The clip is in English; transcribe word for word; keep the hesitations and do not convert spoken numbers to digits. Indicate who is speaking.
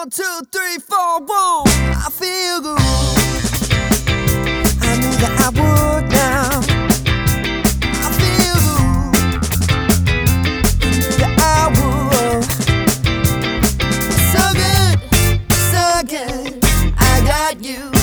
Speaker 1: One, two, three, four, one. I feel good. I knew that I would now. I feel good. I knew that I would. So good, so good. I got you.